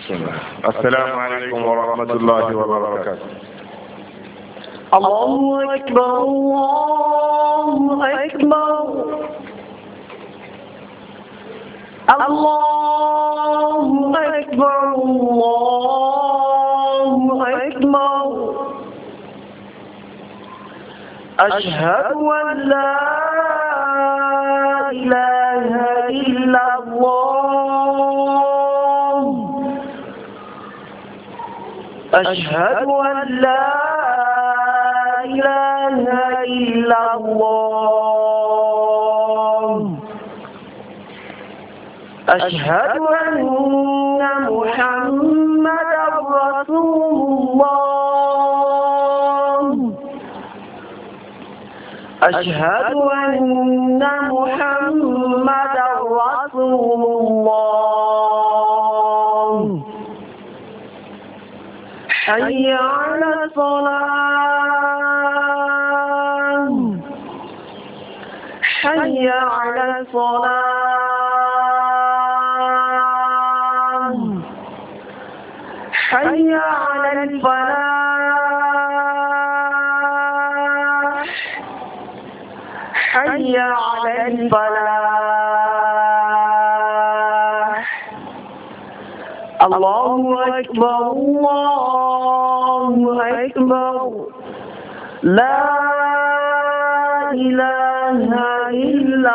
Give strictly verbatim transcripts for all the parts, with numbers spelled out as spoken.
السلام عليكم ورحمة الله وبركاته. الله أكبر الله أكبر الله أكبر الله أكبر. أشهد أن لا إله إلا الله. أشهد أن لا إله إلا الله. أشهد أن محمدا رسول الله. أشهد أن محمدا رسول الله. حي على الصلاة. حي على الصلاة. حي على الفلاح. حي على الفلاح. الله أكبر الله أكبر. لا إله إلا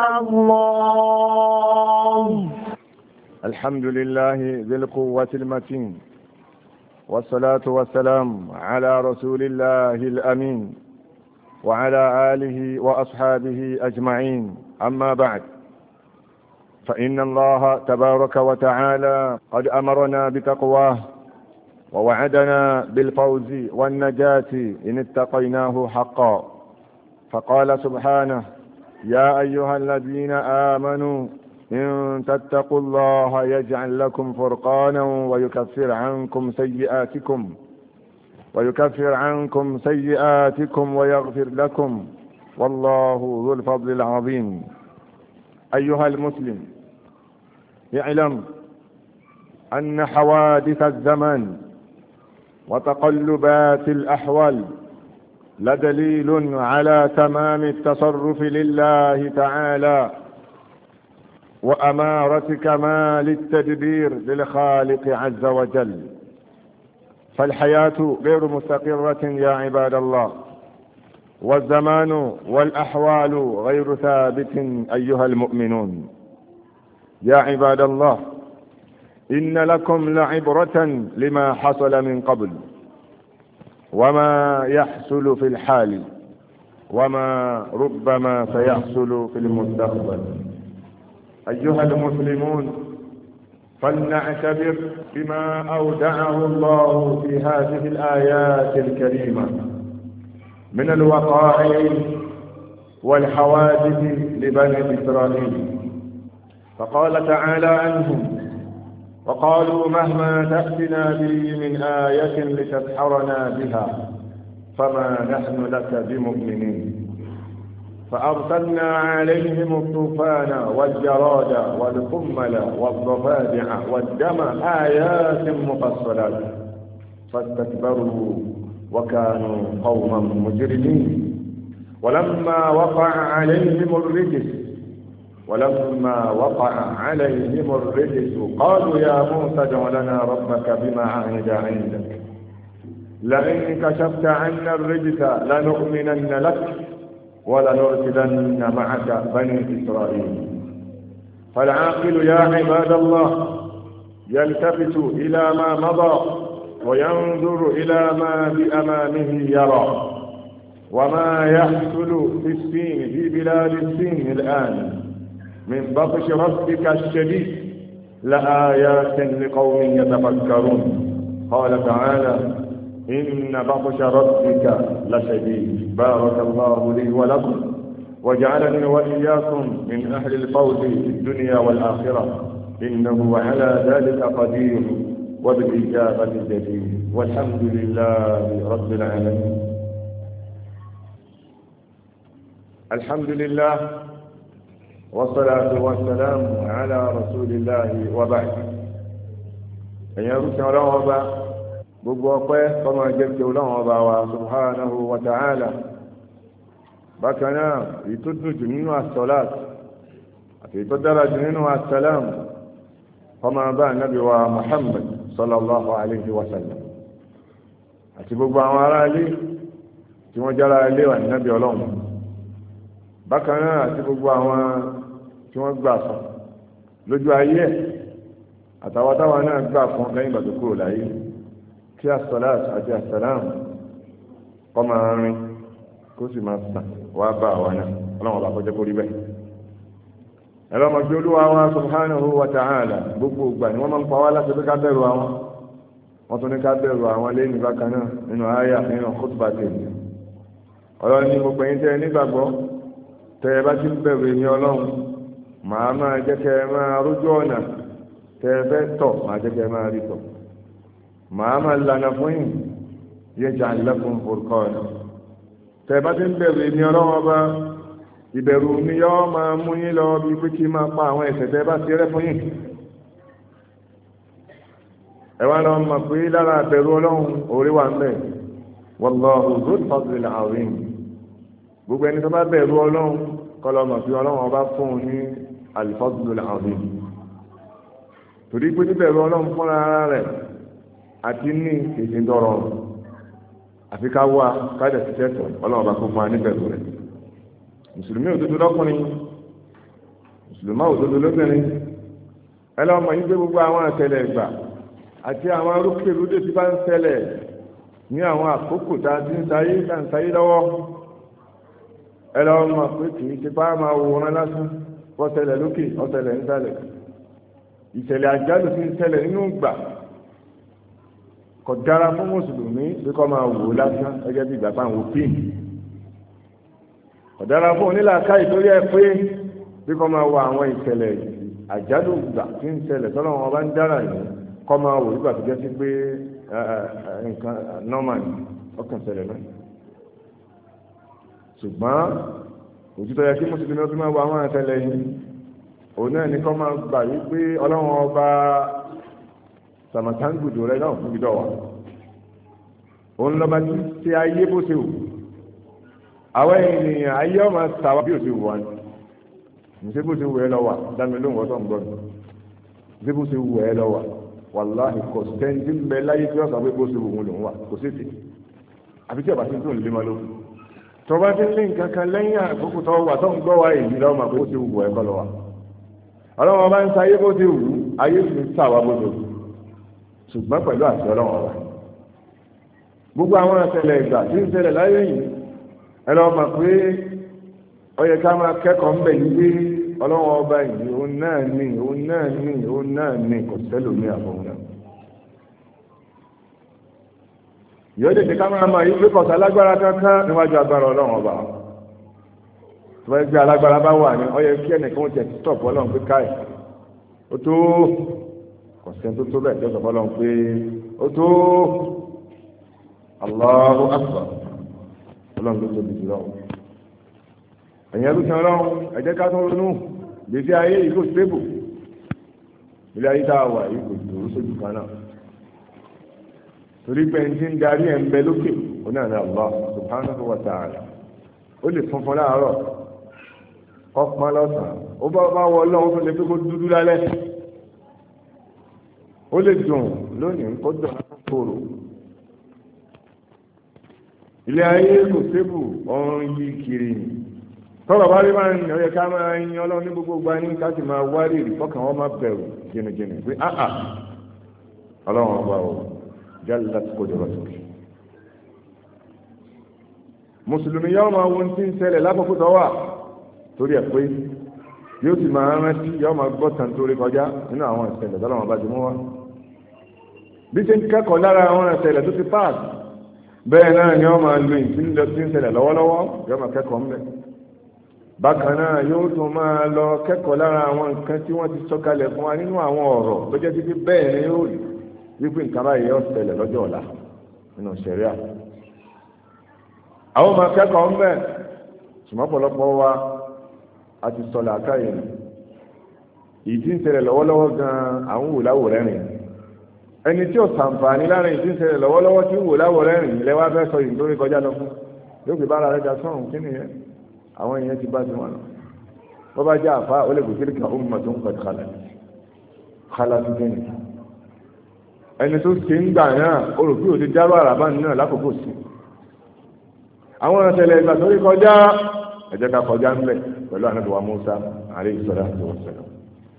الله. الحمد لله ذي القوة المتين، والصلاة والسلام على رسول الله الأمين وعلى آله وأصحابه أجمعين. أما بعد، فإن الله تبارك وتعالى قد أمرنا بتقواه ووعدنا بالفوز والنجاة إن اتقيناه حقا، فقال سبحانه: يا أيها الذين آمنوا إن تتقوا الله يجعل لكم فرقانا ويكفر عنكم سيئاتكم ويكفر عنكم سيئاتكم ويغفر لكم والله ذو الفضل العظيم. أيها المسلم، اعلم أن حوادث الزمن وتقلبات الأحوال لدليل على تمام التصرف لله تعالى وأمارة كمال التدبير للخالق عز وجل. فالحياة غير مستقرة يا عباد الله، والزمان والأحوال غير ثابت أيها المؤمنون. يا عباد الله، إن لكم لعبرة لما حصل من قبل وما يحصل في الحال وما ربما سيحصل في المستقبل. أيها المسلمون، فلنعتبر بما أودعه الله في هذه الآيات الكريمة من الوقائع والحوادث لبني إسرائيل. فقال تعالى عنهم: وقالوا مهما تأتنا به من آية لتسحرنا بها فما نحن لك بمؤمنين. فأرسلنا عليهم الطوفان والجراد والقمل والضفادع والدم آيات مفصلات فاستكبروا وكانوا قوما مجرمين. ولما وقع عليهم الرجس ولما وقع عليهم الرجس قالوا يا موسى ادع لنا ربك بما عهد عندك لئن كشفت عنا الرجس لنؤمنن لك ولنرسلن معك بني إسرائيل. فالعاقل يا عباد الله يلتفت إلى ما مضى وينظر إلى ما بأمامه يرى، وما يحصل في السين في بلاد السين الآن من بطش ربك الشديد لآيات لقوم يتفكرون. قال تعالى: إن بطش ربك لشديد. بارك الله لي ولكم وجعلني وإياكم من أهل الفوز في الدنيا والآخرة، إنه على ذلك قدير وبالإجابة جدير، والحمد لله رب العالمين. الحمد لله والصلاة والسلام على رسول الله، وبعد. ẹ̀yin arúgbó ọlọ́run ọba gbogbo ọpẹ́ kọ́mọ jẹ́ ti ọlọ́run ọba wa subhanahu wa ta'ala. bákan náà èyí tó dùn jù nínú as-salat àti èyí tó dára jù nínú as-salam kọ́mọ bá nábì wa Muhammad sallallahu alayhi wa sallam àti gbogbo àwọn ará ilé tí wọ́n jára ilé wà ní nábì ọlọ́run. bákan náà àti gbogbo àwọn tí wọ́n gbà fún lójú ayé ẹ̀ àtàwọn táwọn náà gbà fún lẹ́yìn ìgbà tó kúrò láyé kí as-salat àti as-salam kọ́ máa rin kó sì máa sàn wá bá àwa náà ọlọ́run ọba kọjá kó rí bẹ́ẹ̀. ẹ̀rọ ọmọ gbé olúwa wa subhanahu wa ta'ala gbogbo ìgbà ni wọ́n máa ń pa wá láti pé ká bẹ̀rù àwọn wọ́n tún ní ká bẹ̀rù àwọn lẹ́yìn bákan náà nínú àyà nínú khutbah tèmi. ọlọ́run ní gbogbo ẹ̀yin tẹ́ ẹ nígbàgbọ́ tẹ́ ẹ bá ti ń bẹ̀rù èmi ọlọ́run màá máa jẹ́ kẹ́ ẹ máa rójú ọ̀nà tẹ́ ẹ fẹ́ tọ̀ màá jẹ́ kẹ́ ẹ máa rí tọ̀ màá máa lànà fún yín yaj'al lakum furqana tẹ́ ẹ bá ti ń bẹ̀rù èmi ọlọ́run ọba ìbẹ̀rù mi yọ́ máa mú yín lọ bí pé kí n máa pa àwọn ẹ̀ṣẹ̀ tẹ́ ẹ bá ti rẹ́ fún yín. ẹ wá lọ mọ̀ pé lára àbẹ̀rù ọlọ́run orí wà ń bẹ̀ wallahu dhul fadlil azim gbogbo ẹni tó bá bẹ̀rù ọlọ́run kọ́ lọ mọ̀ pé ọlọ́run ọba fún un ní al-fadlul azim torí pé níbẹ̀rù ọlọ́run fúnra ara rẹ̀ àti ní èdè dọ̀rọ̀ àfi ká wá kájà sí tẹ́tọ̀ ọlọ́run ọba kó fún wa níbẹ̀rù rẹ̀ mùsùlùmí òdodo lọ́kùnrin mùsùlùmá òdodo lóbìnrin ẹ lọ́ mọ̀ yín pé gbogbo àwọn àtẹlẹ ìgbà àti àwọn arúgbèrúdé tí bá ń ṣẹlẹ̀ ní àwọn àkókò tá a ti ń sayé tá a ń sayé lọ́wọ́ ẹ lọ́ mọ̀ pé kì í ṣe bá máa wòran lásán wọ́n ṣẹlẹ̀ lókè wọ́n ṣẹlẹ̀ nísàlẹ̀ ìṣẹ̀lẹ̀ àjálù ti ń ṣẹlẹ̀ nínú ìgbà kò dára fún mùsùlùmí pé kó máa wò lásán gẹ́gẹ́ bí ìgbà táwọn òfin kò dára fún onílàáká ìtorí ẹ pé bí kó máa wọ àwọn ìṣẹ̀lẹ̀ àjálù ìgbà tí ń ṣẹlẹ̀ tọ́lọ́ wọn bá ń dára yìí kọ́ máa wò nígbà tó jẹ́ sí pé nǹkan normal ọkàn ṣẹlẹ̀ náà ṣùgbọ́n òtítọ́ yẹ kí mùsùlùmí ọdún máa wọ àwọn àtẹlẹ yìí òun náà ní kọ́ máa gbà yí pé ọlọ́run ọba sàmàtàǹgùdù rẹ náà fún ìdọ̀ wa òun lọ́ba tí ṣe ayé bó ṣe wù àwọn ènìyàn ayé ọmọ sàwà bí ó ṣe wù wá ní ṣé bó ṣe wù ẹ́ lọ wà dámi lóhùn ọ̀tọ̀ ń gbọ́ ní ṣé bó ṣe wù ẹ́ lọ wà wàláhì kò sẹ́ńtì ń bẹ láyé tí wọ́n sọ pé bó ṣe wù wọn lòún wà kò sí èsì àfi tí ọba ti ń tó lè má lóhùn tọba ti ń lé nǹkan kan lẹ́yìn àkókò tó wà tó ń gbọ́ wa èyí lọ́wọ́ mà pé bó ṣe wù ẹ́ kọ́ lọ wà ọlọ́wọ́n bá ń sa ayé bó ṣe wù ayé sì ń sàwà bó ṣe wù ṣùgbọ́n pẹ̀lú àṣẹ ọlọ́wọ́n wa gbogbo àwọn ìṣẹ̀lẹ̀ ìgbà tí ń ṣẹlẹ̀ láyé yìí ẹ lọ́wọ́ mà pé ó yẹ ká máa kẹ́kọ̀ọ́ ń bẹ̀ yí pé ọlọ́wọ́n ọba yìí òun náà ní òun náà ní òun náà ní kò sẹ́lòmí àbọ̀wọ̀n náà yóò dé ká máa máa yí pé kọ̀ọ̀sá alágbára kankan níwájú agbára ọlọ́wọ́n ọba tó bá gbé alágbára bá wà ní ó yẹ kí ẹnìkan ó tẹ̀ tọ̀ fọlọ́n pé káì ó tó kọ̀sẹ́ tó tó bẹ́ẹ̀ tẹ̀ fọlọ́n pé ó tó Allahu Akbar ọlọ́run ló tóbi jùlọ ẹ̀yìn ẹlú kan lọ́run ẹ jẹ́ ká tó ronú gbèsè ayé yìí kò stable ilé ayé tá a wà yìí kò dúró sójú kan náà torí pé ẹni tí ń darí ẹ̀ ń bẹ lókè ó náà ní Allah subhanahu wa ta'ala ó lè funfun láàárọ̀ kọ́ pọ́n lọ́sàn-án ó bá bá wọ ọlọ́run tó lè pé kó dúdú lálẹ́ ó lè dùn lónìí kó dùn kóró ilé ayé kò stable ọ̀run yí kiri tọ́lọ̀ bá rí máa ń yọ yẹ ká máa ń yan ọlọ́run ní gbogbo gba ní ká sì máa wárí ìfọ́kàn wọn máa bẹ̀rù jìnnìjìnnì pé áà ọlọ́run ọba ò jallat qudratuk mùsùlùmí yóò máa wo ti ń ṣẹlẹ̀ lákòókò tó wà torí ẹ̀ pé yóò sì máa rántí yóò máa gbọ́ tàn torí kọjá nínú àwọn ìṣẹ̀lẹ̀ tọ́lọ̀ wọn bá ti mú wá bí ṣe ń kẹ́kọ̀ọ́ lára àwọn ìṣẹ̀lẹ̀ tó ti páàsì bẹ́ẹ̀ náà ni wọ́n máa lo ìpínlẹ̀ tí ń ṣẹlẹ̀ lọ́wọ́lọ́wọ́ yóò máa kẹ́kọ̀ọ́ ńbẹ̀ bákan náà yóò tún máa lọ kẹ́kọ̀ọ́ lára àwọn nǹkan tí wọ́n ti sọ̀kalẹ̀ fún wa nínú àwọn ọ̀rọ̀ tó jẹ́ títí bẹ́ẹ̀ ni yóò rí wípé nǹkan báyìí yóò ṣẹlẹ̀ lọ́jọ́ ọ̀la nínú ṣẹ̀ríà àwọn máa kẹ́kọ̀ọ́ ńbẹ̀ ṣùgbọ́n pọ̀lọpọ̀ wa a ti sọ làákàyè ìdí ń ṣẹlẹ̀ lọ́wọ́lọ́wọ́ gan-an àwọn wò láwò rẹ́rìn ẹni tí ò sàǹfààní lára ìdí ń ṣẹlẹ̀ lọ́wọ́lọ́wọ́ tí ń wò láwọ̀ rẹ́rìn lẹ́wọ́ fẹ́ sọ yìí lórí kọjá lọ fún yóò fi bára rẹ̀ ga sọ́run kí nìyẹn àwọn èèyàn ti bá ti wọn lọ wọ́n bá jẹ́ àfa ó lè kò sílẹ̀ kan ó mọ̀ tó ń pẹ̀lú kálá kálá sí kí ni ẹni tó ṣe ń gbà náà ó rò pé òde dárò àràbá náà lákòókò sí àwọn ìṣẹ̀lẹ̀ ìgbà tó rí kọjá ẹ jẹ́ ká kọjá ńlẹ̀ pẹ̀lú ànábì wa Mùsá alayhi salatu wassalam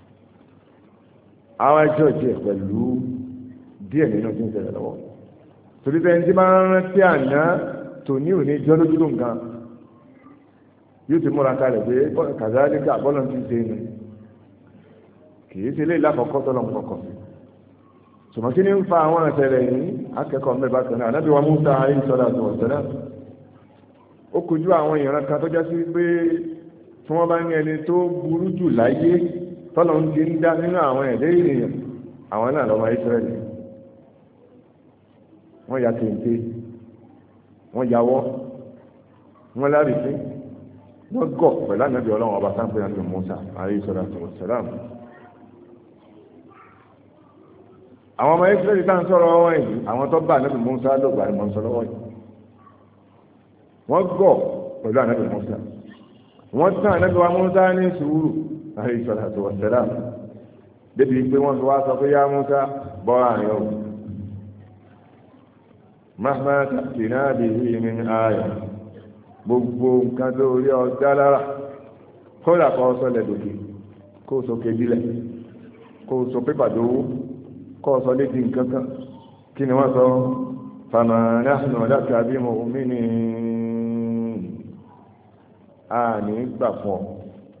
àwọn ẹjọ́ jẹ́ pẹ̀lú díẹ̀ nínú tí ń ṣẹlẹ̀ lọ́wọ́ torí bẹ́ẹ̀ tí máa ń rántí àná tòní òní jọ́ lójú tó nǹkan yóò ti múra kalẹ̀ pé kàzálíkà bọ́lọ̀ ti ṣe nù kìí ṣe léyìí lákọ̀ọ́kọ́ tọ́lọ̀ ń kọ̀kọ́ ṣùgbọ́n kí ni ń fa àwọn ìṣẹ̀lẹ̀ yìí akẹ́kọ̀ọ́ mẹ́ba kan náà ànábì wa Mùsá alayhi salatu wassalam ó kojú àwọn ìran kan tó já sí pé tí wọ́n bá ní ẹni tó burú jù láyé tọ́lọ̀ ń ti ń dá nínú àwọn ẹ̀dẹ́ ènìyàn àwọn náà lọ́mọ Ísírẹ́lì wọ́n ya kéńté wọ́n yawọ́ wọ́n lárìsí wọ́n gọ̀ pẹ̀lú ànábì ọlọ́run ọba sáńpẹ́ àti Mùsá alayhi salatu wassalam àwọn ọmọ Ísírẹ́lì tá à ń sọ̀rọ̀ wọn yìí àwọn tó bá ànábì Mùsá lọ́gbà ni mo ń sọ lọ́wọ́ yìí wọ́n gọ̀ pẹ̀lú ànábì Mùsá wọ́n tán ànábì wa Mùsá ní sùúrù alayhi salatu wassalam débi pé wọ́n fi wá sọ pé yá Mùsá bọ́ àárín ọ̀hún mahma ta'tina bihi min aya gbogbo nǹkan tó rí ọjà lára kódà kọ́ sọ lẹ́dọ̀kì kó sọ kejìlẹ̀ kó sọ pépà dówó kọ́ sọ lédi nǹkan kan kí ni wọ́n sọ fama nahnu laka bi mu'minin a ní gbà fún ọ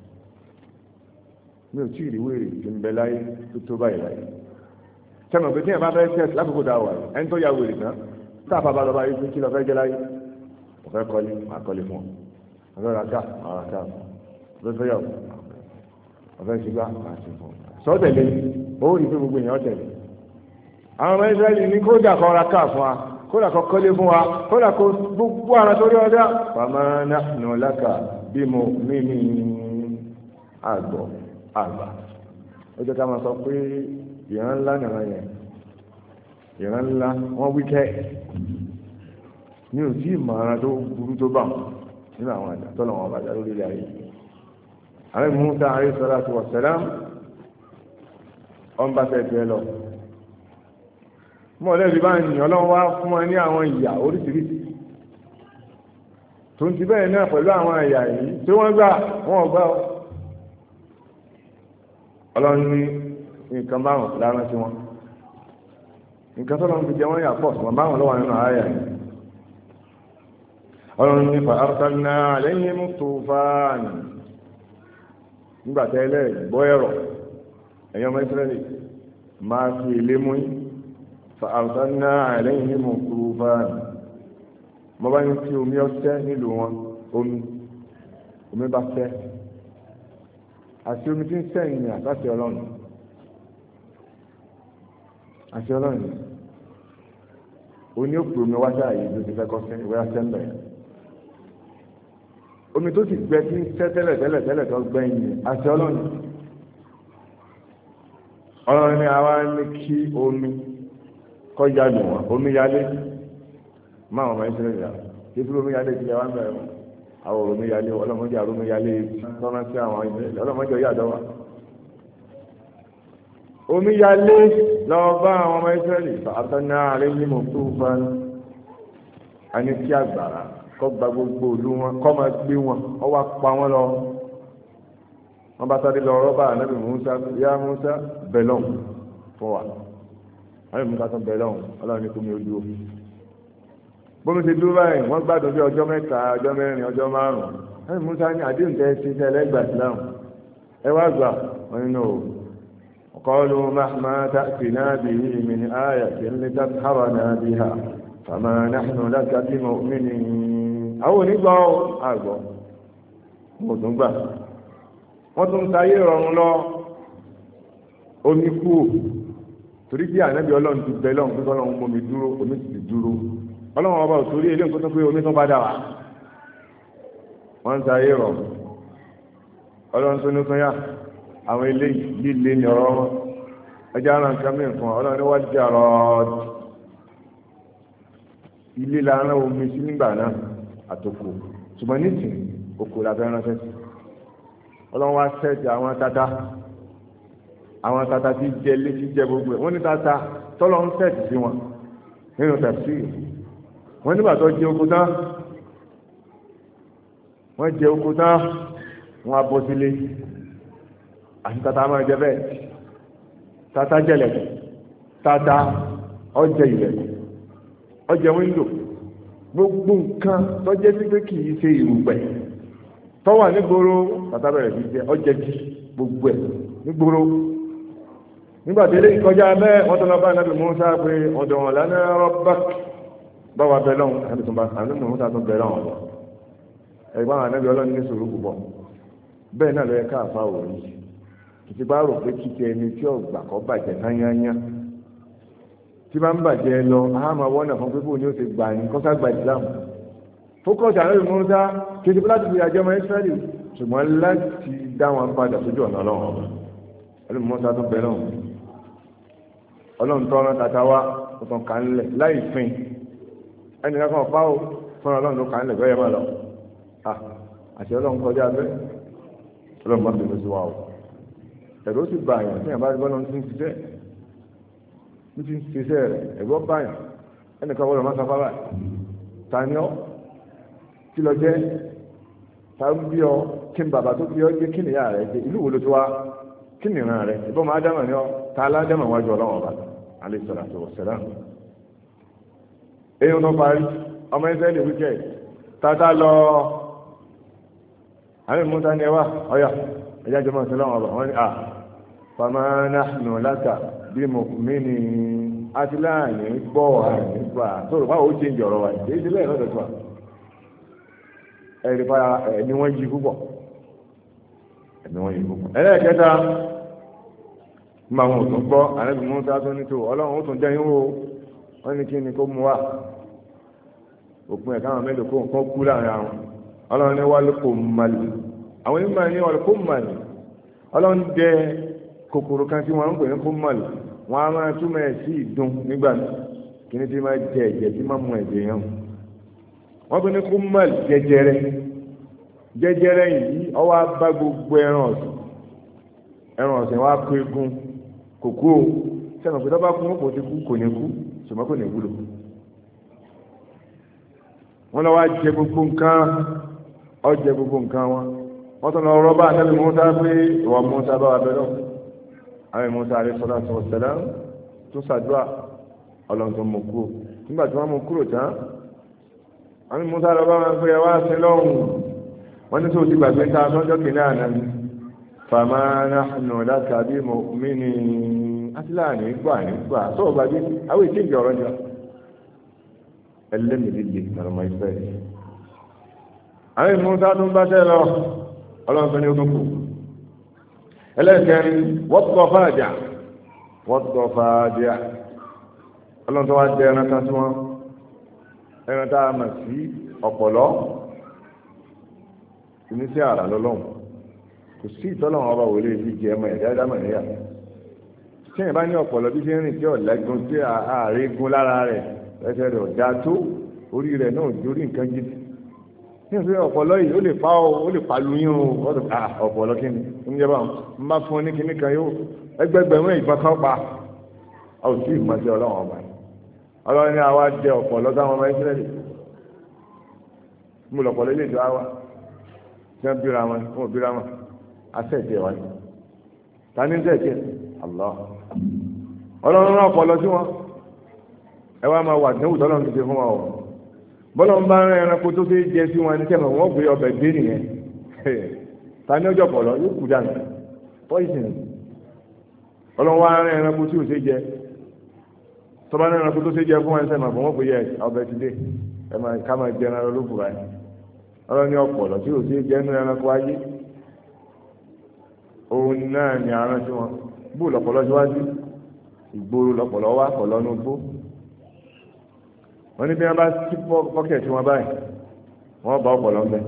mi ò tí ì rí wèrè tí ń bẹ láyé tó tó báyìí láyé sẹ́mi pé tí ẹ̀ bá fẹ́ tẹ̀sí lákòókò dá wà ẹni tó ya wèrè náà táàpá bá lọ bá yìí kí lọ fẹ́ jẹ́ láyé ọ̀fẹ́ kọ́lé máa kọ́lé fún ọ ọ̀fẹ́ ra ká máa ra ká ọ̀fẹ́ fẹ́ yàwó ọ̀fẹ́ ṣùgbà máa ṣe fún ọ sọ́tẹ̀lé ó rí pé gbogbo èèyàn tẹ̀lé àwọn ọmọ Ísírẹ́lì ní kódà kọ́ ra ká fún wa kódà kọ́ kọ́lé fún wa kódà kó gbogbo ara tó rí ọjà fama nahnu laka bí mo mí ní àgbọ̀ àgbà ó jẹ́ ká máa sọ pé ìran ńlá nìran yẹn ìran ńlá wọ́n wí kẹ́ ní ò tí ìmọ̀ ara tó burú tó bá wọn nínú àwọn àjà tọ́lọ̀ wọn bàjá lórí ilẹ̀ ayé àwọn Mùsá alayhi salatu wassalam ọ̀n bá fẹ́ bẹ́ẹ̀ lọ mọ́ lẹ́bi bá ń yàn ọlọ́run wá fún wọn ní àwọn ìyà oríṣiríṣi tó ń ti bẹ́ẹ̀ náà pẹ̀lú àwọn ìyà yìí tí wọ́n gbà wọ́n gbà ọ́ ọlọ́run ní nǹkan márùn lára sí wọn nǹkan tọ́lọ́run fi jẹ wọ́n yà pọ̀ ṣùgbọ́n márùn lọ́wọ́ nínú ààyè yìí ọlọ́run ní fa arsalna alayhim tufan nígbà tẹ́lẹ̀ gbọ́ ẹ̀rọ ẹ̀yọ́ ọmọ Ísírẹ́lì máa fi ilé mú yín fa arsalna alayhim tufan mo bá ní kí omi ọ̀sẹ̀ nílùú wọn omi omi bá fẹ́ àti omi tí ń sẹ́yìn ní àtàtì ọlọ́run àti ọlọ́run oní òpè omi wájà yìí ló ti fẹ́ kọ́ sẹ́yìn ìwé asẹ́mbẹ̀ omi tó ti gbẹ tí ń sẹ́ tẹ́lẹ̀ tẹ́lẹ̀ tẹ́lẹ̀ tó gbẹ̀yìn àti ọlọ́run ọlọ́run ní àwa ní kí omi kọ́ yálù wọn omi yálé máa wọn máa ń sẹ́yìn yá kí fúlọ́ omi yálé ti yẹ wá ń bẹ̀rẹ̀ wọn àwọn òròmíyalé ọlọ́mọdé àròmíyalé tọ́nà sí àwọn ilẹ̀ ọlọ́mọdé ọ̀yà àdọ́wà omíyalé lọ bá àwọn ọmọ Ísírẹ́lì fàtánà alayhim tufan a ní kí àgbàrá kọ́ gba gbogbo òlu wọn kọ́ máa gbé wọn ọ wá pa wọn lọ wọn bá sáré lọ rọ́bà ànábì Mùsá yá Mùsá bẹ̀lọ́n fún wa ànábì Mùsá tán bẹ̀lọ́n ọlọ́run ní kó mi ojú omi bómi ti dúró báyìí wọ́n gbádùn bí ọjọ́ mẹ́ta ọjọ́ mẹ́rin ọjọ́ márùn-ún ẹni Mùsá ní àdéhùn tẹ́ ti tẹ́lẹ̀ gbà sílámù ẹ wá gbà wọn nínú o qalu mahma ta'tina bihi min ayatin litasharana biha fama nahnu laka bimu'minin àwọn onígbà àgbọ̀ mo tún gbà wọ́n tún sáyé rọrùn lọ omi kú torí bí ànábì ọlọ́run ti bẹ lọ́run pé kọ́lọ́run mú mi dúró omi sì ti dúró ọlọ́run ọba òtórí ilé nǹkan tó pé omi tó bá dà wá wọ́n ń sáyé rọ̀ ọlọ́run tó ní tó yá àwọn ilé líle ní ọ̀rọ̀ wọn ẹjẹ́ ara nǹkan mìíràn fún ọlọ́run ní wọ́n jẹ́ ọ̀rọ̀ ilé lára omi sí nígbà náà àtòkò ṣùgbọ́n nísìn òkò la fẹ́ ránṣẹ́ sí ọlọ́run wá sẹ́ẹ̀tì àwọn tata àwọn tata tí jẹ lé tí jẹ gbogbo ẹ̀ wọ́n ní tata tọ́lọ́ ń sẹ́ẹ̀tì sí wọn nínú tẹ̀sí wọ́n nígbà tó jẹ oko tán wọ́n jẹ oko tán wọ́n á bọ́ sílé àti tata máa jẹ bẹ́ẹ̀ tata jẹlẹ̀ tata ọjẹ ilẹ̀ ọjẹ wíńdò gbogbo nǹkan tó jẹ́ sí pé kì í ṣe ìrùpẹ̀ tó wà nígboro tata bẹ̀rẹ̀ sí jẹ ọjẹ jí gbogbo ẹ̀ nígboro nígbà tí ilé ìkọjá bẹ́ẹ̀ wọ́n tó lọ bá nàbì Mùsá pé ọ̀dọ̀ wọn lánàá rọ́bà báwa bẹ lọ́hùn àti tó bá àmì Mùsá tó bẹ lọ́hùn lọ ẹ̀gbọ́n àwọn ànábì ọlọ́run ní sùúrù púpọ̀ bẹ́ẹ̀ náà ló yẹ káàfà òní kìtì bá rò pé kíkẹ ẹni tí ọgbà kọ́ bàjẹ́ tányányá tí bá ń bàjẹ́ lọ àmà wọ́nà fún pípò ní ó ti gbà ní kọ́sá gba ìsìlámù fókọ̀sì ànábì Mùsá kìtì bá láti fi àjọ ọmọ Ísírẹ́lì ṣùgbọ́n láti dá wọn padà sójú ọ̀nà ọlọ́run ẹni Mùsá tó bẹ lọ́hùn ọlọ́run tọ́ran tata wá ọ̀tàn kà ń lẹ̀ láì fin ẹni kankan ọ̀pá o fún ọlọ́run ló kà ń lẹ̀ bẹ́ẹ̀ má lọ àti ọlọ́run kọjá bẹ́ẹ̀ ọlọ́run bá bẹ̀rẹ̀ sí wa o ẹ̀rọ sì bá àyàn tí àbá gbọ́dọ̀ ti ń ṣiṣẹ́ ń ti ń ṣiṣẹ́ rẹ̀ ẹ̀gbọ́n bá àyàn ẹnì kan gbọ́dọ̀ má sáfá báyìí ta ni ọ́ kí lọ jẹ́ ta ń bí ọ kí n bàbá tó bí ọ jẹ́ kí nìyá rẹ̀ jẹ́ ìlú wo ló ti wá kí ni ìran rẹ̀ ìbọn máa dámà ní ọ ta aládàmà wájú ọlọ́run ọba alayhi salatu wassalam èèyàn tó parí ọmọ ẹsẹ̀ lè wíkẹ́ tata lọ àmì Mùsá ni ẹ wá ọyà ẹjá jọmọ sí ọlọ́run ọba wọn ni à fama nahnu laka bí mu'minin àti láàyè gbọ́ àyè gbà tó rò báwo ó ṣe ń jọ̀rọ̀ wa èyí ti lẹ́yìn lọ́dọ̀ tó wa ẹ̀rí pa ẹ̀mí wọn yí púpọ̀ ẹ̀mí wọn yí púpọ̀ ẹlẹ́ẹ̀kẹta mọ àwọn òtún gbọ́ àrẹ́bí Mùsá tó ní tó ọlọ́run ó tún dẹ́yìn wò wọ́n ní kí ni kó mú wa òpin ẹ̀ka àwọn mélòó kó nǹkan kú láàrin àwọn ọlọ́run ní wà lóko mmalì àwọn onímọ̀ ní wà lóko mmalì ọlọ́run dẹ kòkòrò kan tí wọ́n ń pè ní kó mmalì wọ́n á máa túmọ̀ ẹ̀ sí ìdun nígbà kí ni tí máa jẹ ẹ̀jẹ̀ tí máa mú ẹ̀jẹ̀ yẹn wọ́n pè ní kó mmalì jẹjẹrẹ jẹjẹrẹ yìí ọwọ́ á bá gbogbo ẹran ọ̀sìn ẹran ọ̀sìn wa kó egun kòkó sẹ́nu pé tọ́ba kún kò ti kú kò ní kú ṣùgbọ́n kò ní wúlò wọ́n lọ wá jẹ gbogbo nǹkan ọ jẹ gbogbo nǹkan wọn wọ́n tún lọ rọ́bà àtàbí Mùsá pé ìwà Mùsá bá wà bẹ́ẹ̀ lọ àwọn Mùsá alayhi salatu wassalam tó ṣàdúrà ọlọ́run tó mú kúrò nígbà tí wọ́n mú kúrò tán àwọn Mùsá lọ bá wọn pé ẹ wá sí lọ́hùn wọ́n ní tó ti gbàgbé ta sọ́jọ́ kìnìún àná ni fama nahnu laka bí mu'minin àti láàrin gbà nígbà tó o bá dé àwọn ìkéjì ọ̀rọ̀ jọ ẹlẹ́mìlélẹ̀ nàrọ̀mọ́ ìfẹ́ àwọn Mùsá tó ń bá tẹ́ lọ ọlọ́run tó ní ogun kù ẹlẹ́kẹrin wọ́pọ̀ fàájà wọ́pọ̀ fàájà ọlọ́run tó wá jẹ ẹran kan tí wọ́n ẹran tá a mọ̀ sí ọ̀pọ̀lọ́ ìníṣẹ́ àrà lọ́lọ́run kò sí ìtọ́lọ́wọ́n ọba wòlé ibi jẹ ẹmọ ẹ̀dá dámọ̀ níyà tí ẹ̀ bá ní ọ̀pọ̀lọ́ bí ṣe ń rìn tí ọ̀lẹ́gun tí ààrẹ gun lára rẹ̀ ẹsẹ̀ rẹ̀ ọ̀dá tó orí rẹ̀ náà jórí nǹkan gidi ní ìfẹ́ ọ̀pọ̀lọ́ yìí ó lè pa ọ́ ó lè pa lóyún o ọ̀dọ̀ à ọ̀pọ̀lọ́ kí ni ń jẹ́ báwọn ń bá fún ọ ní kíní kan yóò ẹgbẹgbẹ̀rún ìbọn kan pa a ò sí ìmọ̀ọ́sẹ̀ ọlọ́wọ́n ọba ọlọ́run ní àwa jẹ ọ̀pọ̀lọ́ táwọn ọmọ Ísírẹ́lì mú lọ̀pọ̀lọ́ ilé ìjọ àwa tí wọ́n bíra wọn wọ́n bíra wọn asẹ́ẹ̀tẹ̀ wáyé ta ní sẹ́ẹ̀tẹ̀ Allah ọlọ́run náà pọ̀ lọ sí wọn ẹ wá máa wà ní ìwùdọ́ lọ́nà ti fún wa o bọ́lọ̀ ń bá rán ẹranko tó ṣe jẹ sí wọn ní kẹ́mọ̀ wọ́n gbé ọbẹ̀ dé nìyẹn ta ní ọjọ́ pọ̀ lọ yóò kú dànù pọ́ìsìn ọlọ́run wá rán ẹranko tí ò ṣe jẹ tọ́ba ní ẹranko tó ṣe jẹ fún wọn sẹ́mọ̀ wọ́n gbé yẹ ọbẹ̀ ti dé ẹ máa ká máa jẹ ẹran ló bùrà yìí ọlọ́run ní ọpọlọ tí ò ṣe jẹ nínú ẹranko ayé òun náà ni àrùn sí wọn bó lọ́pọ̀lọ́ síwájú ìgboro lọ́pọ̀lọ́ wá pọ̀lọ́ ní gbó wọ́n ní bí wọ́n bá sí pọ́kẹ̀tì wọn báyìí wọ́n bá ọ̀pọ̀lọ́ ń bẹ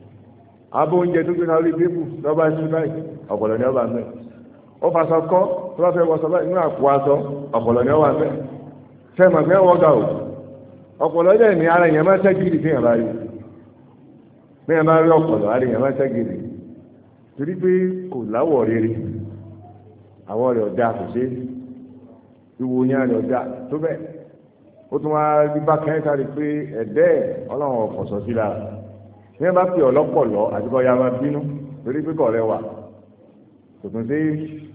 abó oúnjẹ tó gbé náà rí bébù lọ́ba sí báyìí ọ̀pọ̀lọ́ ní ọba ń bẹ ó fasọ kọ́ tó bá fẹ́ wọ sọ báyìí nínú àpò aṣọ ọ̀pọ̀lọ́ ni ó wà ń bẹ̀ fẹ́ mọ̀ fẹ́ wọ́gà o ọ̀pọ̀lọ́ dẹ̀ ní ara èèyàn máa ṣẹ́gìrì fi hàn báyìí bí ẹ bá rí ọ̀pọ̀lọ́ ara èèyàn máa ṣẹ́gìrì torí pé kò láwọ̀ rere àwọ̀ rẹ̀ ọ̀dà kò ṣe ìwò yẹn rẹ̀ ọ̀dà tó bẹ́ẹ̀ ó tún wá rí bákan ẹ̀ sáré pé ẹ̀dẹ́ ọlọ́run ọ̀fọ̀sọ̀ sí lára ní ẹ bá pè ọlọ́pọ̀lọ́ àti kọ́ ya máa bínú torí pé kọ̀ rẹ̀ wà kò tún sí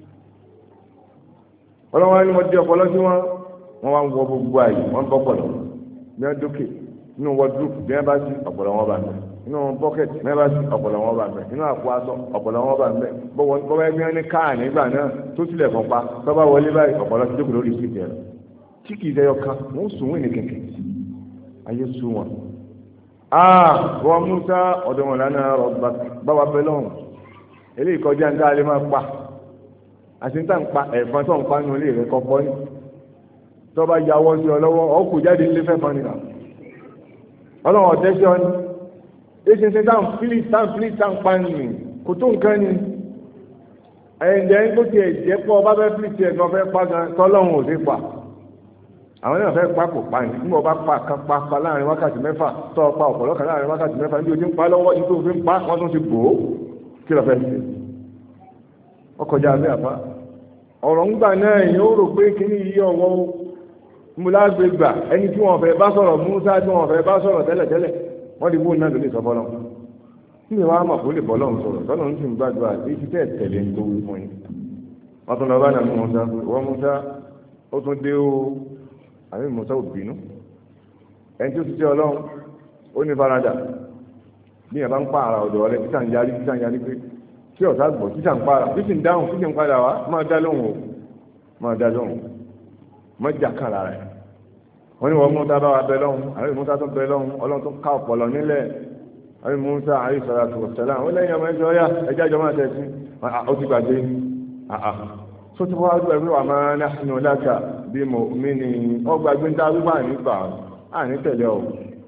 ọlọ́wọ́n ní wọ́n dé ọpọlọ sí wọn wọ́n wá ń wọ gbogbo àyè wọ́n bọ́ pọ̀lọ́ bí wọ́n dókè nínú wọ́dúrúùp bí wọ́n bá sí ọ̀pọ̀lọ́ wọn bá ń bẹ̀ nínú bọ́kẹ̀tì bí wọ́n bá sí ọ̀pọ̀lọ́ wọn bá ń bẹ̀ nínú àpò aṣọ ọ̀pọ̀lọ́ wọn bá ń bẹ̀ bọ́wọ́ ẹgbẹ́ wọn ní káà nígbà náà tó tilẹ̀ fọ́n pa tọ́ba wọlé báyìí ọ̀pọ̀lọ́ ti dókè lórí síìtì ẹ̀rọ tí kì í ṣe ọkàn wọ́n sùn wọ́n ní kẹ̀kẹ́ ayé sùn wọn. aa wọ́n Musa ọ̀dọ̀ wọn lánàá ọba báwa bẹ́ lọ́hùn eléyìí kọjá ń dá alẹ́ máa pa àti níta ń pa ẹ̀fọn tó ń pa nínú ilé rẹ̀ kọ́kọ́ ní tọ́ba yàwọ́ sí ọ lọ́wọ́ ọ kò jáde nílé fẹ́fọn nìkan ọlọ́run ọ̀tẹ́sẹ̀ ọ ní èsì ṣe táwọn fílì táwọn fílì táwọn pa nìyí kò tó nǹkan ni ẹ̀ǹdẹ̀ ń kó tiẹ̀ jẹ́ pọ̀ ọba fẹ́ fílì tiẹ̀ gan fẹ́ pa gan tọ́lọ́run ò sí pa àwọn náà fẹ́ pa kò pa ní nígbà ọba pa kan pa pa láàrin wákàtí mẹ́fà tọ́ ọ pa ọ̀pọ̀lọ́ kan láàrin wákàtí mẹ́fà ní ojú ń pa lọ́wọ́ ní tó fi ń pa wọ́n tún ti bò ó kí lọ fẹ́ ṣe ọkọjá abẹ́ àbá ọ̀rọ̀ ń gbà náà èyí ó rò pé kíní yí ọwọ́ múlágbé gbà ẹni tí wọ́n fẹ́ bá sọ̀rọ̀ Musa tí wọ́n fẹ́ bá sọ̀rọ̀ tẹ́lẹ̀tẹ́lẹ̀ wọ́n di bóun náà ló lè sọ bọ́lọ́ tí mi wá mọ̀ kó lè bọ́lọ́ sọ̀rọ̀ tọ́lọ́ ń sì ń gbàdúrà èyí ti tẹ́ tẹ̀lé ń tó wí fún yín wọ́n tún lọ bá nà Musa wọ́n Musa ó tún dé o àmì Musa ò bínú ẹni tó ti tẹ́ ọlọ́run ó ní farada bí yẹn bá ń pa ara ọ̀dọ̀ rẹ títà ń yarí títà ń yarí pé tí ọ̀sá gbọ́ títà ń para títì ń dáhùn títì ń padà wá máa dá lóhùn o máa dá lóhùn má jà kan lára ẹ̀ wọ́n ní wọ́n Musa bá wa bẹ lọ́hùn àbí Musa tó bẹ lọ́hùn ọlọ́run tó ká ọ̀pọ̀lọ nílẹ̀ àbí Musa àbí sọ̀rọ̀ àtùwọ̀sẹ̀lá ó lẹ́yìn ọmọ ẹjọ́ yá ẹjá jọ máa tẹ̀sí ó ti gbàgbé àà tó ti wá gbọ́ ẹgbẹ́ wa máa nahnu laka bí mu'minin ó gbàgbé ń dá wípé àní gbà àní tẹ̀lé ọ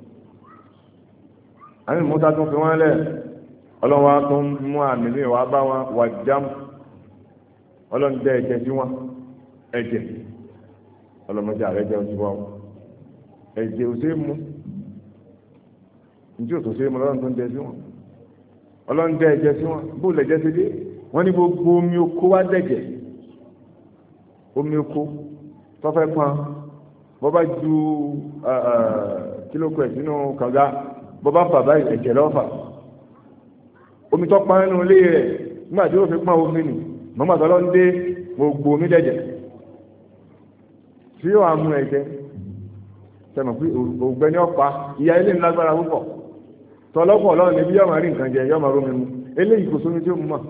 àbí Musa tó fi wọ́n lẹ̀ ọlọ́wọ́ tó ń mú àmì ní ìwà bá wọn wà jám ọlọ́run jẹ́ ẹ̀jẹ̀ sí wọn ẹ̀jẹ̀ ọlọ́mọdé ààrẹ jẹ́ oṣù wọn ẹ̀jẹ̀ ò sí mú ní tí ò tó sí mú ọlọ́run tó ń jẹ sí wọn ọlọ́run jẹ́ ẹ̀jẹ̀ sí wọn bó lẹ̀jẹ̀ sí dé wọ́n ní gbogbo omi oko wá dẹ̀jẹ̀ omi oko tọ́fẹ́ pọn bọ́bá ju kílókù ẹ̀ sínú kànga bọ́bá fà báyìí ẹ̀jẹ̀ lọ́fà omi tó pa nínú ilé rẹ̀ nígbà tí ó fi pọ́n omi nì mọ́mọ́ tó lọ ń dé gbogbo omi dẹ̀jẹ̀ tí yóò mú ẹ̀jẹ̀ sẹ́mọ̀ pé ògbẹ́ni ọ̀pá ìyá ilé ńlágbára púpọ̀ tọ́lọ́pọ̀ lọ́rùn níbi yọ́mọ rí nǹkan jẹ yọ́mọ rómi mu eléyìí kò sómi tí ó mú mọ́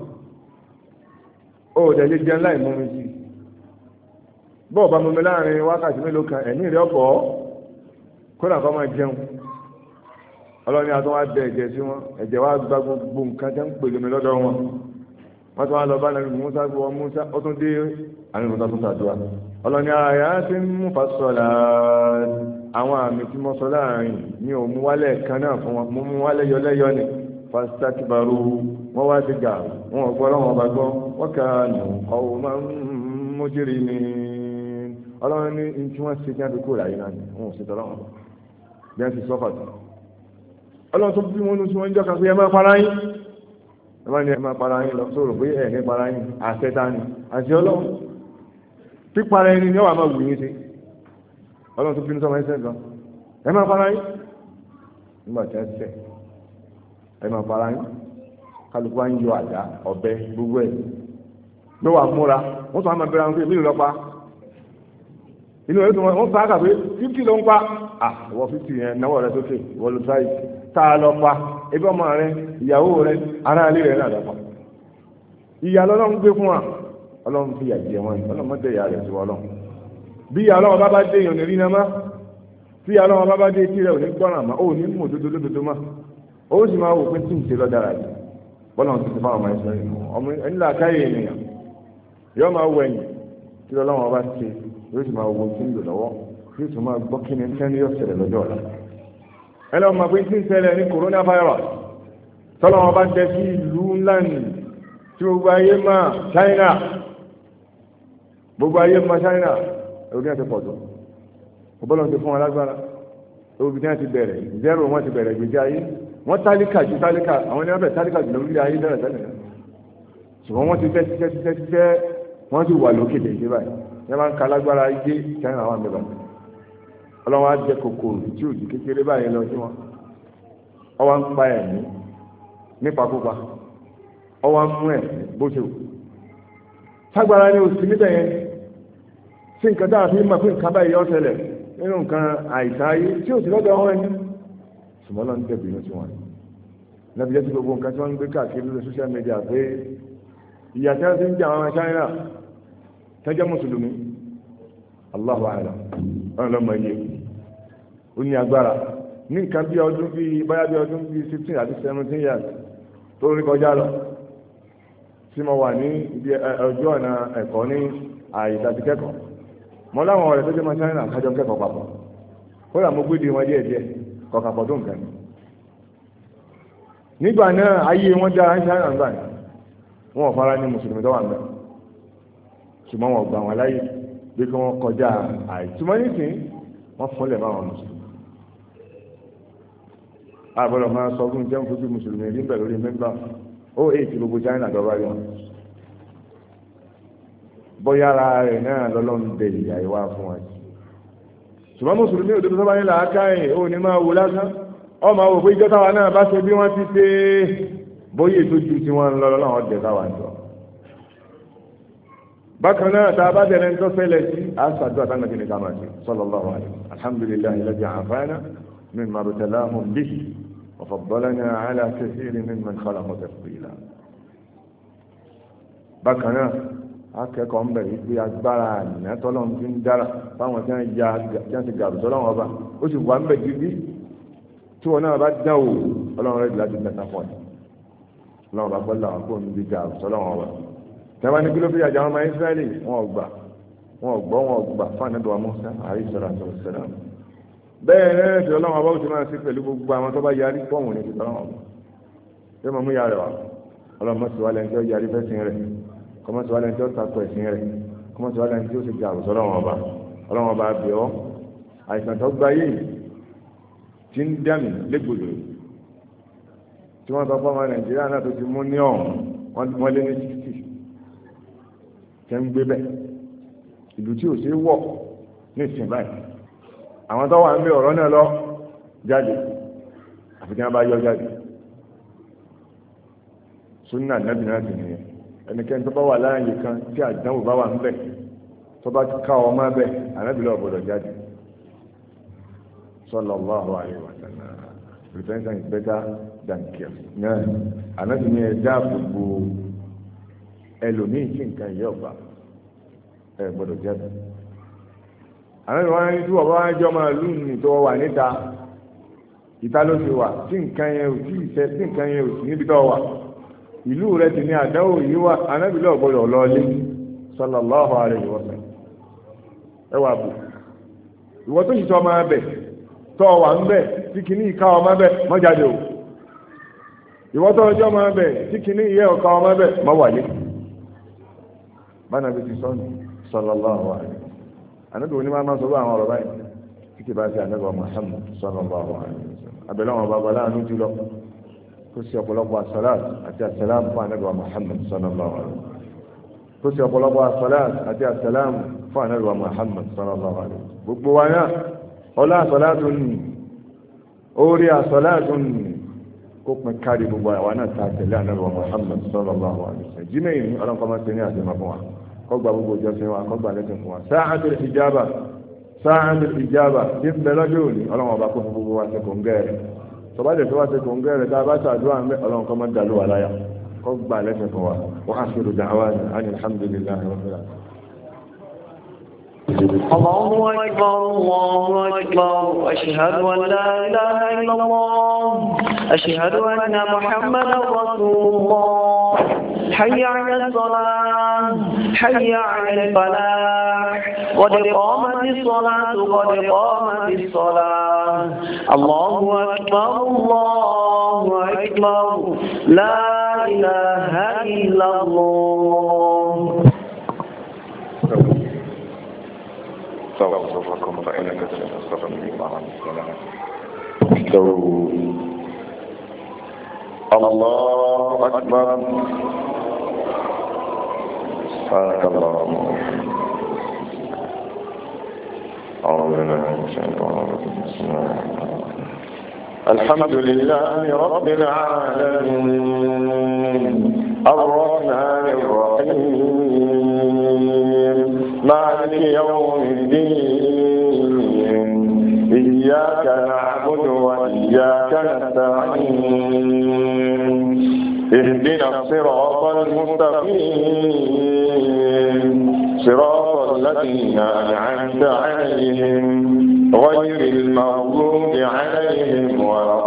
ó dẹ̀ lè jẹun láì mú mi sí bọ́ọ̀ bá mú mi láàrin wákàtí mélòó kan ẹ̀mí rẹ̀ ọ̀pọ̀ kódà kọ́ máa jẹun ọlọ́ni àti wọn dẹ ẹ̀jẹ̀ sí wọn ẹ̀jẹ̀ wa gba gbogbo nǹkan tẹ́ ń pèlè mi lọ́dọ̀ wọn wọ́n tún wá lọ bá nàbí Musa bí wọ́n Musa ó tún dé àmì Musa tó sàdúrà ọlọ́ni àyà ti ń mú fasọ̀lá àwọn àmì tí mo sọ láàrin mi ò mú wálẹ̀ kan náà fún wọn mo mú wálẹ̀ yọlẹ́yọ ni fasitakbaru wọ́n wá ti gà wọn ò gbọ́ lọ́wọ́ bá gbọ́ wọ́n kà nù ọ̀hún máa ń mójúri ni ọlọ́run ní ní tí wọ́n ṣe kí wọ́n fi kó láyé náà ni wọn ò ṣe tọ́lọ́wọ́ bí wọ́n ti sọ́fà tó ọlọ́run tó bí wọn ní tí wọ́n ń jọ́ kan pé ẹ máa para yín ẹ máa ní ẹ máa para yín lọ sọ̀rọ̀ pé ẹ ní para yín àṣẹta ni àṣẹ ọlọ́run pípara ẹni ni ọ̀wà máa wù yín sí ọlọ́run tó bínú sọ́mọ ẹsẹ̀ gan ẹ máa para yín nígbà tí wọ́n ṣẹ̀ ẹ máa para yín kálukú wa ń yọ àdá ọ̀bẹ gbogbo ẹ̀ ló wà múra wọ́n tún á máa bẹ̀rẹ̀ àwọn pé mílíọ̀nù lọ́pàá inú ẹ̀ tó wọ́n sá kà pé fífítì ló ń pa ah wọ́n fífítì yẹn náwó rẹ sókè wọ́n lọ sáyé tá a lọ pa ebi ọmọ rẹ ìyàwó rẹ ará ilé rẹ náà lọ pa ìyá lọ́lọ́run gbé fún wa ọlọ́run fi yàjẹ wọn yìí ọlọ́run mọ́tẹ́ ìyá rẹ̀ sí wọn lọ́run bí ìyá ọlọ́run bá bá dé èèyàn ní rí náà má tí ìyá ọlọ́run bá bá dé tí rẹ̀ ò ní gbọ́ràn má ó ní mú òdodo lódodo má ó sì máa wò pé tí ń ṣe lọ́dára yìí bọ́lá ti ti fáwọn ọmọ ẹ̀sọ́ yìí ọmọ ẹ̀ńlá káyé ènìyàn yóò máa wọ ẹ̀yìn tí ọlọ́run ọba ṣe yóò sì máa wo tí ń lò lọ́wọ́ yóò sì máa gbọ́ kí ni sẹ́ni yóò ṣẹlẹ̀ lọ́jọ́ ọ̀la ẹ lọ́ọ́ máa pé tí ń ṣẹlẹ̀ ní coronavirus tọ́lọ́run ọba jẹ́ sí ìlú ńlá nì tí gbogbo ayé máa China gbogbo ayé mọ China ewu ní àti pọ̀tọ̀ ọbọ̀lọ́ ti fún wọn lágbára ewu bí wọ́n ti bẹ̀rẹ̀ zero wọ́n ti bẹ̀rẹ̀ gbèjì ayé wọ́n tálíkà ju tálíkà àwọn ní wọ́n bẹ̀ tálíkà jù lórí ayé bẹ̀rẹ̀ tẹ́lẹ̀ náà ṣùgbọ́n wọ́n ti tẹ́ títẹ́ títẹ́ títẹ́ wọ́n ti wà lókè dèjé báyìí wọ́n máa ń ka lágbára ayé China wà mẹ́bàá ọlọ́wọ́n á jẹ kòkòrò tí ò ju kékeré báyìí lọ sí wọn ọwọ́ ń pa ẹ̀mí nípakúpa ọwọ́ ń mú ẹ̀ bó ṣe wù ságbára ni òsì níbẹ̀ yẹn sí nǹkan tá a fi máa fi nǹkan báyìí yọ ṣẹlẹ̀ nínú nǹkan àìsàn ayé tí òsì lọ́dọ̀ wọn ẹni ṣùgbọ́n lọ́n tẹ̀bí inú sí wọn lẹ́bi jẹ́ sí gbogbo nǹkan tí wọ́n ń gbé káàkiri lórí social media pé ìyà tí wọ́n ti ń jẹ àwọn China tẹ́jọ́ mùsùlùmí Allahu a'lam ọ̀rọ̀ lọ́mọ iye ó ní agbára ní nǹkan bí ọdún bíi báyá bí ọdún bíi fifteen àti seventeen years tó rí kọjá lọ tí mo wà ní ibi ojú ọ̀nà ẹ̀kọ́ ní àyíká ti kẹ́kọ̀ọ́ mo láwọn ọ̀rẹ́ tó jẹ́ mọ́ China kájọ kẹ́kọ̀ọ́ papọ̀ kódà mo gbéde wọn díẹ̀ díẹ̀ kọ̀ọ̀kàpọ̀ tó nǹkan nígbà náà ayé wọn dára ní China nígbà náà wọn ò fara ní mùsùlùmí tó wà níbẹ̀ ṣùgbọ́n wọn gbà wọn láyé bí kí wọ́n kọjá àìtúmọ̀ nísìnyí wọ́n fúnlẹ̀ bá wọn mùsùlùmí àbọ̀lọ̀ máa sọ fún jẹun fojú mùsùlùmí rí bẹ̀ lórí mẹ́gbà ó èyí gbogbo China dọ́gba yọ bóyá ara rẹ̀ náà lọ́lọ́run bẹ ìyá ìwá fún wa ṣùgbọ́n mùsùlùmí òdodo tó bá ní làákà ẹ̀ ó ní máa wò lásán ọ máa wò pé ìjọ táwa náà bá ṣe bí wọ́n ti ṣe bóyá ètò ju tí wọ́n ń lọ lọ́wọ́ ọ̀dẹ̀ táwa ń sọ. bákan náà tá a bá tẹ̀lé ń tọ́ fẹ́lẹ̀ sí àṣàdúrà táwọn ẹ̀kí ni ká máa ṣe sallallahu alaihi alhamdulillahi alladhi afana mimma ibtalahum bihi wa faddalana ala kathirin mimman khalaqa tafdila. bákan náà akẹ́kọ̀ọ́ ń bẹ̀rẹ̀ pé agbára àná tọ́lọ́run ti ń dára fáwọn tí wọ́n ti gàrú tọ́lọ́run ọba ó sì wà ń bẹ̀ dídí tí wọn náà bá dán o ọlọ́run rẹ̀ láti tẹ̀sán pọ̀ ní ọlọ́run bá gbọ́ làwọn kó níbi gàrú tọ́lọ́run ọba tẹ́wá ní kí ló fi àjà àwọn ọmọ Ísírẹ́lì wọn ò gbà wọn ò gbọ́ wọn ò gbà fún ànábì wa Mùsá àrí sọ̀rọ̀ àtọ̀rọ̀ sẹ́lá bẹ́ẹ̀ náà tí ọlọ́run ọba ó ti máa ṣe pẹ̀lú gbogbo àwọn tó bá yarí pọ̀wọ̀n ní tọ́lọ́run ọba yóò mọ̀ mú yàrá wa ọlọ́run mọ̀ sí wa lẹ́yìn tí ó yarí fẹ́sìn rẹ̀ kọmọsí wàlẹ̀ tí ó takò ẹ̀sìn rẹ̀ kọmọsí wàlẹ̀ tí ó sì jà àwùjọ ọlọ́wọ́n ọba ọlọ́wọ́n ọba bẹ̀ ọ́ àìsàn tó gba yìí ti ń dàmì légbodò tí wọ́n sọ fún ọmọ Nàìjíríà náà tó ti mú ní ọ̀hún wọ́n lé ní sixty tẹ́ ń gbé bẹ́ẹ̀ ìlú tí ò sí wọ̀ ní ìsìn báyìí àwọn tó wà ń bẹ ọ̀rọ̀ náà lọ jáde àfi tí wọ́n bá yọ jáde sunna nàbì náà sì nìyẹn ẹnikẹ́ni tó bá wà láàyè kan tí àdánwò bá wà ń bẹ̀ tó bá ti ká ọmọ bẹ̀ ànábìlẹ̀ ọ̀gbọ̀dọ̀ jáde sallallahu alaihi wa sallam prevention is better than cure náà ànábìlẹ̀ ẹ̀dá gbogbo ẹlòmíì tí nǹkan yẹ ọ̀gbà ẹ̀ gbọ́dọ̀ jáde ànábìlẹ̀ wọn ní tí wọ́n bá wá jọ máa lù ní tó wà níta ìta ló ti wà tí nǹkan yẹn ò tí ì ṣe tí nǹkan yẹn ò sí níbi tó wà ìlú rẹ ti ní àdáwò yìí wá anábìlẹ̀ ọ̀gbọ́dọ̀ lọ́ọ́lé sallallahu alaihi wa sallam ẹ wà bù ìwọ tó yìí tọ́ ọmọ abẹ tọ́ wà ń bẹ̀ tí kìíní ìka ọmọ abẹ mọ́ jáde o ìwọ tó ọjọ́ ọmọ abẹ tí kìíní ìyẹ́ ọ̀ka ọmọ abẹ mọ́ wàlé bánàbí ti sọ́nù sallallahu alaihi wa sallam anábì òní máa sọ àwọn ọ̀rọ̀ báyìí tí kì bá ti anábì Muhammad sallallahu alaihi wa sallam abẹ́lẹ́ wọn bàbá láàánú jùlọ kó sí ọ̀pọ̀lọpọ̀ asọ́láàt àti asọ́láàmù fún anábìwá Muhammad sallallahu alaihi wa sallam kó sí ọ̀pọ̀lọpọ̀ asọ́láàt àti asọ́láàmù fún anábìwá Muhammad sallallahu alaihi wa sallam gbogbo wa náà ọlá asọ́láàtù ní orí asọ́láàtù ní kó pin kárí gbogbo àwa náà ta tẹ̀lé anábìwá Muhammad sallallahu alaihi wa sallam jímẹ̀ yìí ọlọ́nkọ́ máa ṣe ní àṣemọ́ fún wa kó gba gbogbo ìjọsìn wa kó gba lẹ́sìn fún wa sáàtul ìjábà sáàtul ìjábà tí ń bẹ lọ́jọ́ òní ọlọ́wọ́n ọba kó fún gbogbo wa ṣe kò ń gẹ́rẹ́ tọba jẹ tọba ṣe kò ń gẹ́rẹ̀ tá a bá ṣàdúrà ń bẹ ọlọ́run kọ́ máa dàlú wa láyà kọ́ gbà lẹ́sẹ̀ fún wa wọ́n á ṣe rògbà àwọn àni alhamdulillahi rabbil alamin. الله أكبر الله أكبر أشهد أن لا إله إلا الله أشهد أن محمدا رسول الله حي على الصلاة حي على الفلاح قد قامت الصلاة قد قامت الصلاة الله أكبر الله أكبر لا إله إلا الله أستغفر لكم فإنك ستستغفر لي مع السلام. استووا. الله أكبر. سبحانك اللهم. أعوذ بالله من الشيطان الرجيم. بسم الله الرحمن الرحيم. الحمد لله رب العالمين الرحمن الرحيم مالك يوم الدين إياك نعبد وإياك نستعين اهدنا الصراط المستقيم صراط الذين أنعمت عليهم غير المغضوب عليهم ولا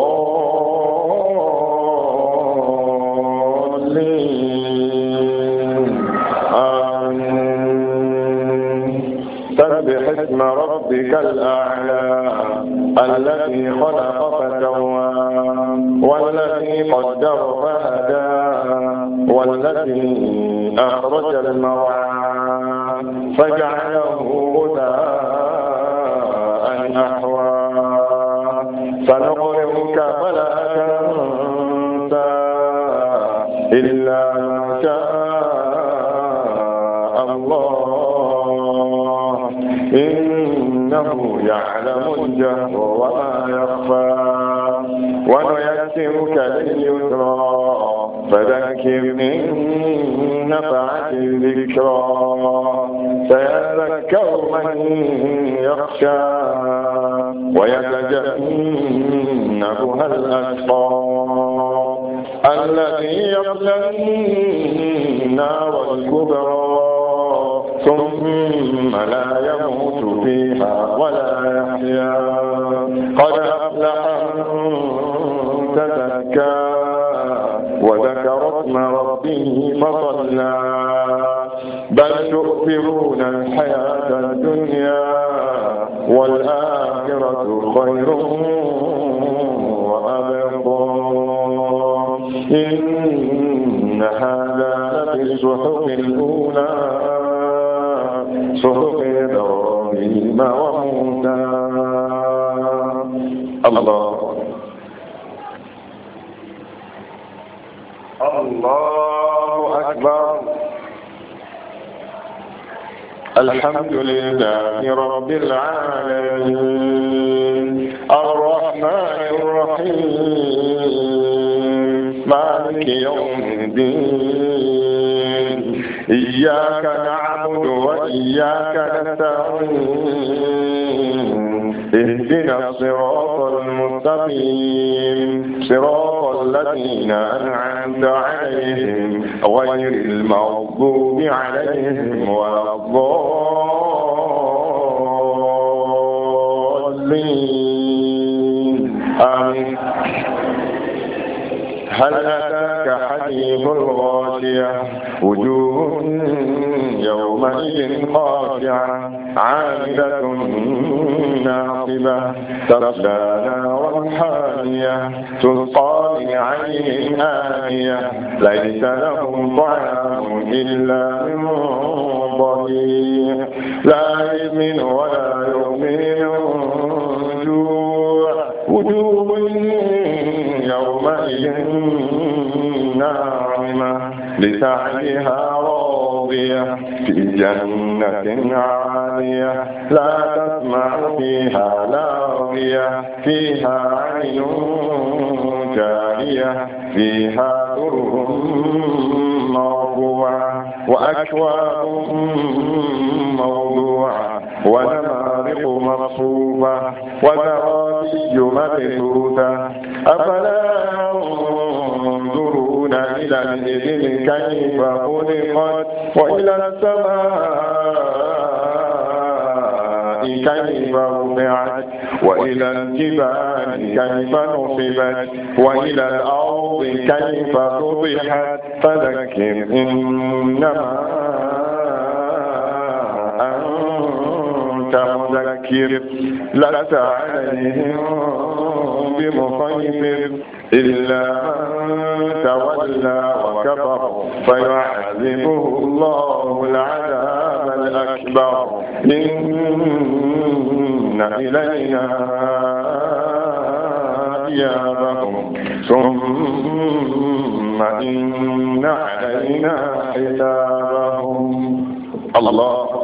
الضالين آمين. سبح اسم ربك الأعلى الذي خلق فسوى والذي قدر فهدى والذي أخرج المرعى فجعله غثاء أحوى سنقرئك فلا تنسى إلا ما شاء الله إنه يعلم الجهر وما يخفى ونيسرك لليسرى فذكر إن نفعت الذكرى سيذكر من يخشى ويتجنبها الأشقى الذي يصلى النار الكبرى ثم لا يموت فيها ولا يحيا قد أفلح من تزكى وذكر اسم ربه فصلى بل تؤثرون الحياة الدنيا والآخرة خير وأبقى إن هذا لفي الصحف الأولى صحف إبراهيم وموسى. الله الله أكبر. الحمد لله رب العالمين الرحمن الرحيم مالك يوم الدين إياك نعبد وإياك نستعين اهدنا الصراط المستقيم صراط الذين أنعمت عليهم غير المغضوب عليهم ولا الضالين آمين. هل أتاك حديث الغاشية وجوه يومئذ خاشعة عاملة ناصبة تصلى نارا حامية تسقى من عين آنية ليس لهم طعام إلا من ضريع لا يسمن ولا يغني من جوع وجوه يومئذ ناعمة لسعيها راضية في جنة عالية لا تسمع فيها لاغية فيها عين جارية فيها سرر مرفوعة وأكواب موضوعة ونمارق مصفوفة وزرابي مبثوثة أفلا ينظرون إلى الإبل كيف خلقت وإلى السماء كيف رفعت وإلى الجبال كيف نصبت وإلى الأرض كيف سطحت فذكر إنما أنت مذكر لست عليهم بمسيطر إلا من تولى وكفر فيعذبه الله العذاب الأكبر إن إلينا إيابهم ثم إن علينا حسابهم. الله